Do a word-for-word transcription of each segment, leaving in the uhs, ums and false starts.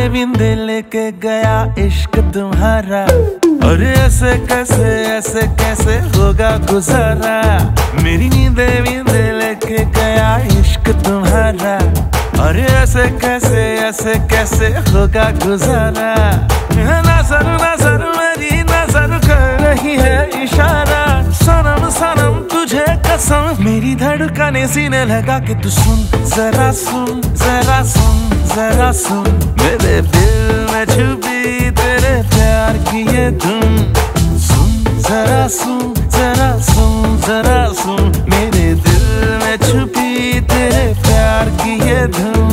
विंदे लेके गया इश्क तुम्हारा, और ऐसे कैसे ऐसे कैसे होगा गुजारा। मेरी नींदे विंदे लेके गया इश्क तुम्हारा, और ऐसे कैसे ऐसे कैसे होगा गुजारा। नजर नजर मेरी नजर कर रही है इशारा, सनम सनम तुझे कसम मेरी धड़कने सीने लगा के तू सुन जरा सुन जरा सुन जरा सुन, मेरे दिल में छुपी तेरे प्यार की ये धुन। सुन जरा सुन जरा सुन जरा सुन, मेरे दिल में छुपी तेरे प्यार की ये धुन।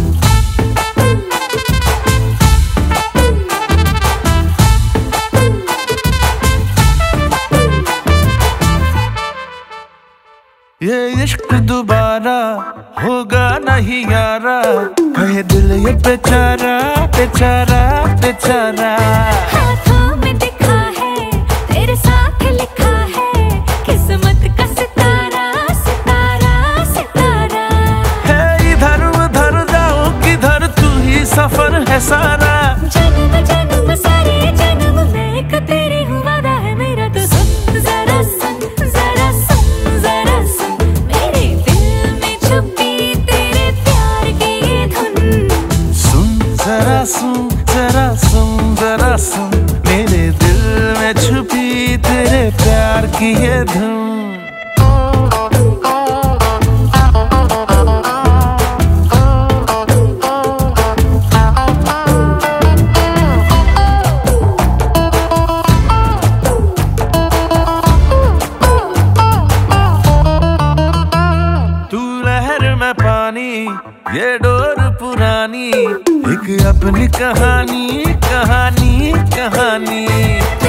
ये इश्क दोबारा होगा नहीं यारा, कहे दिल ये बेचारा बेचारा बेचारा। हाथों में दिखा है तेरे साथ लिखा है, किस्मत का सितारा सितारा सितारा। है इधर उधर जाओ किधर तू ही सफर है सारा। जन्म जन्म सारे जन्म में एक तेरी हूँ, वादा है मेरा तो सुन जरा सुन जरा सुन जरा सुन, मेरे दिल में छुपी तेरे प्यार की ये धुन। सुन जरा सुन जरा सुन जरा सुन, मेरे दिल में छुपी तेरे प्यार की ये धुन। पानी ये डोर पुरानी, एक अपनी कहानी कहानी कहानी।